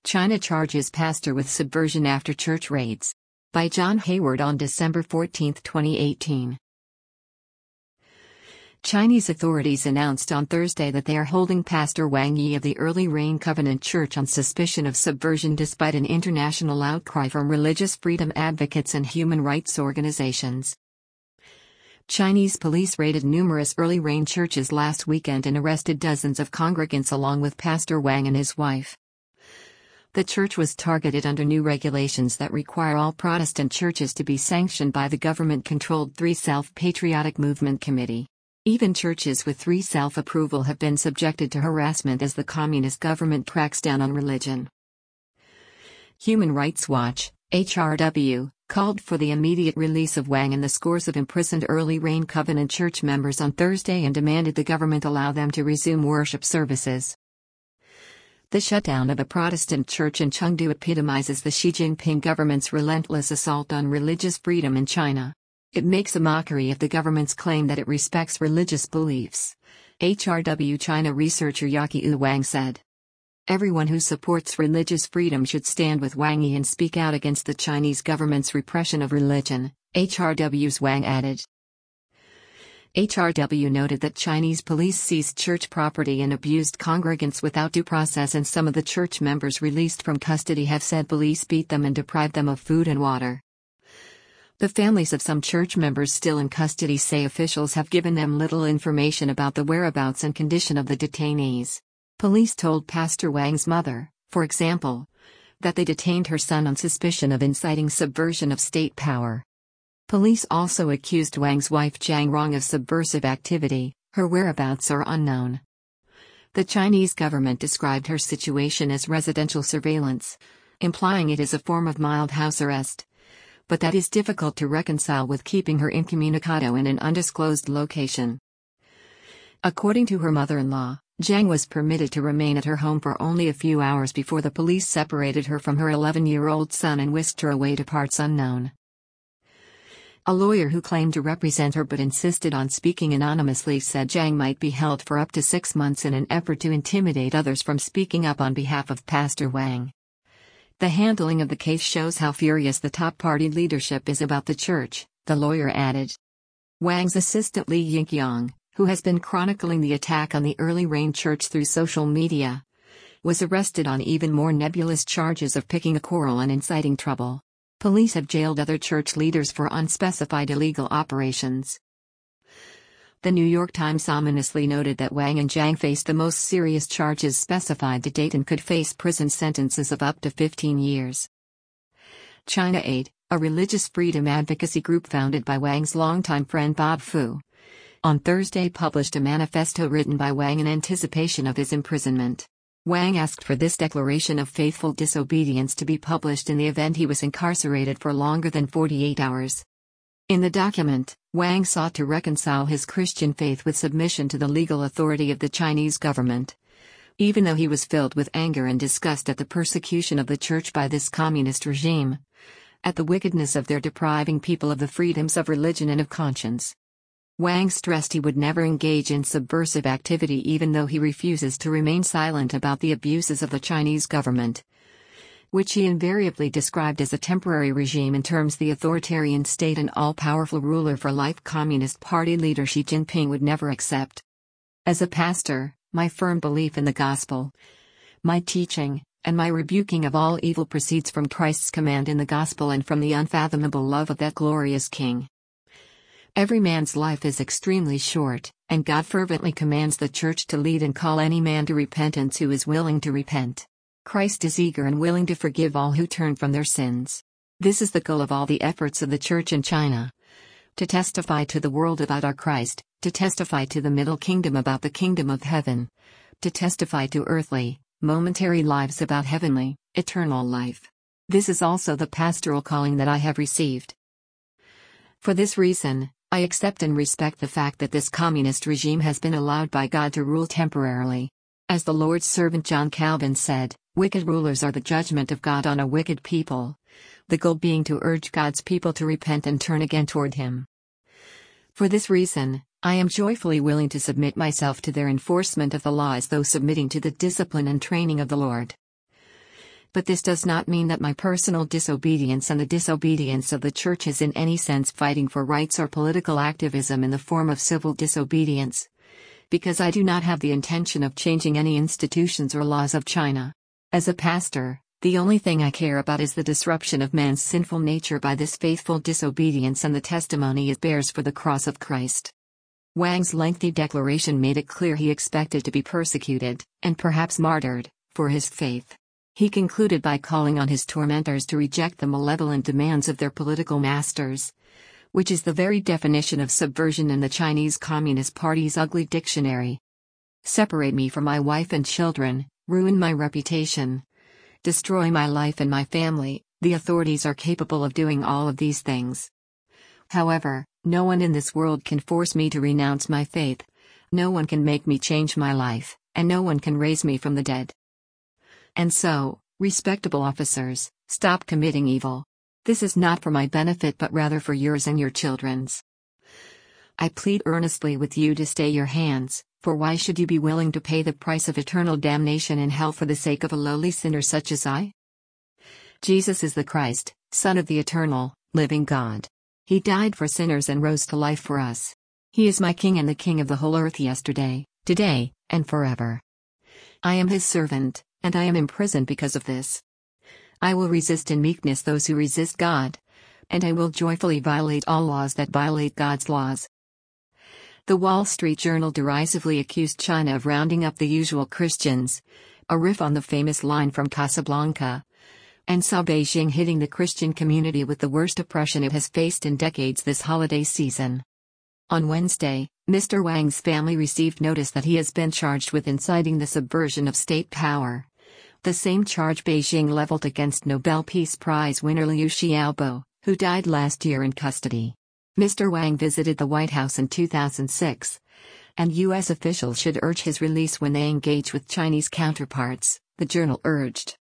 China charges pastor with subversion after church raids. By John Hayward on December 14, 2018. Chinese authorities announced on Thursday that they are holding Pastor Wang Yi of the Early Rain Covenant Church on suspicion of subversion despite an international outcry from religious freedom advocates and human rights organizations. Chinese police raided numerous Early Rain churches last weekend and arrested dozens of congregants along with Pastor Wang and his wife. The church was targeted under new regulations that require all Protestant churches to be sanctioned by the government-controlled Three Self-Patriotic Movement Committee. Even churches with Three Self-approval have been subjected to harassment as the communist government cracks down on religion. Human Rights Watch, HRW, called for the immediate release of Wang and the scores of imprisoned Early Rain Covenant Church members on Thursday and demanded the government allow them to resume worship services. The shutdown of a Protestant church in Chengdu epitomizes the Xi Jinping government's relentless assault on religious freedom in China. It makes a mockery of the government's claim that it respects religious beliefs. HRW China researcher Yaqiu Wang said. Everyone who supports religious freedom should stand with Wang Yi and speak out against the Chinese government's repression of religion, HRW's Wang added. HRW noted that Chinese police seized church property and abused congregants without due process, and some of the church members released from custody have said police beat them and deprived them of food and water. The families of some church members still in custody say officials have given them little information about the whereabouts and condition of the detainees. Police told Pastor Wang's mother, for example, that they detained her son on suspicion of inciting subversion of state power. Police also accused Wang's wife Zhang Rong of subversive activity. Her whereabouts are unknown. The Chinese government described her situation as residential surveillance, implying it is a form of mild house arrest. But that is difficult to reconcile with keeping her incommunicado in an undisclosed location. According to her mother-in-law, Zhang was permitted to remain at her home for only a few hours before the police separated her from her 11-year-old son and whisked her away to parts unknown. A lawyer who claimed to represent her but insisted on speaking anonymously said Zhang might be held for up to 6 months in an effort to intimidate others from speaking up on behalf of Pastor Wang. The handling of the case shows how furious the top party leadership is about the church, the lawyer added. Wang's assistant Li Yingqiang, who has been chronicling the attack on the Early Rain Church through social media, was arrested on even more nebulous charges of picking a quarrel and inciting trouble. Police have jailed other church leaders for unspecified illegal operations. The New York Times ominously noted that Wang and Zhang faced the most serious charges specified to date and could face prison sentences of up to 15 years. China Aid, a religious freedom advocacy group founded by Wang's longtime friend Bob Fu, on Thursday published a manifesto written by Wang in anticipation of his imprisonment. Wang asked for this declaration of faithful disobedience to be published in the event he was incarcerated for longer than 48 hours. In the document, Wang sought to reconcile his Christian faith with submission to the legal authority of the Chinese government. Even though he was filled with anger and disgust at the persecution of the church by this communist regime, at the wickedness of their depriving people of the freedoms of religion and of conscience. Wang stressed he would never engage in subversive activity even though he refuses to remain silent about the abuses of the Chinese government, which he invariably described as a temporary regime in terms the authoritarian state and all-powerful ruler for life Communist Party leader Xi Jinping would never accept. As a pastor, my firm belief in the gospel, my teaching, and my rebuking of all evil proceeds from Christ's command in the gospel and from the unfathomable love of that glorious King. Every man's life is extremely short, and God fervently commands the church to lead and call any man to repentance who is willing to repent. Christ is eager and willing to forgive all who turn from their sins. This is the goal of all the efforts of the church in China. To testify to the world about our Christ, to testify to the Middle Kingdom about the kingdom of heaven, to testify to earthly, momentary lives about heavenly, eternal life. This is also the pastoral calling that I have received. For this reason, I accept and respect the fact that this communist regime has been allowed by God to rule temporarily. As the Lord's servant John Calvin said, wicked rulers are the judgment of God on a wicked people, the goal being to urge God's people to repent and turn again toward Him. For this reason, I am joyfully willing to submit myself to their enforcement of the law as though submitting to the discipline and training of the Lord. But this does not mean that my personal disobedience and the disobedience of the church is in any sense fighting for rights or political activism in the form of civil disobedience. Because I do not have the intention of changing any institutions or laws of China. As a pastor, the only thing I care about is the disruption of man's sinful nature by this faithful disobedience and the testimony it bears for the cross of Christ. Wang's lengthy declaration made it clear he expected to be persecuted, and perhaps martyred, for his faith. He concluded by calling on his tormentors to reject the malevolent demands of their political masters, which is the very definition of subversion in the Chinese Communist Party's ugly dictionary. Separate me from my wife and children, ruin my reputation, destroy my life and my family. The authorities are capable of doing all of these things. However, no one in this world can force me to renounce my faith, no one can make me change my life, and no one can raise me from the dead. And so, respectable officers, stop committing evil. This is not for my benefit but rather for yours and your children's. I plead earnestly with you to stay your hands, for why should you be willing to pay the price of eternal damnation in hell for the sake of a lowly sinner such as I? Jesus is the Christ, Son of the eternal, living God. He died for sinners and rose to life for us. He is my King and the King of the whole earth yesterday, today, and forever. I am his servant, and I am imprisoned because of this. I will resist in meekness those who resist God, and I will joyfully violate all laws that violate God's laws. The Wall Street Journal derisively accused China of rounding up the usual Christians, a riff on the famous line from Casablanca, and saw Beijing hitting the Christian community with the worst oppression it has faced in decades this holiday season. On Wednesday, Mr. Wang's family received notice that he has been charged with inciting the subversion of state power. The same charge Beijing leveled against Nobel Peace Prize winner Liu Xiaobo, who died last year in custody. Mr. Wang visited the White House in 2006, and U.S. officials should urge his release when they engage with Chinese counterparts, the journal urged.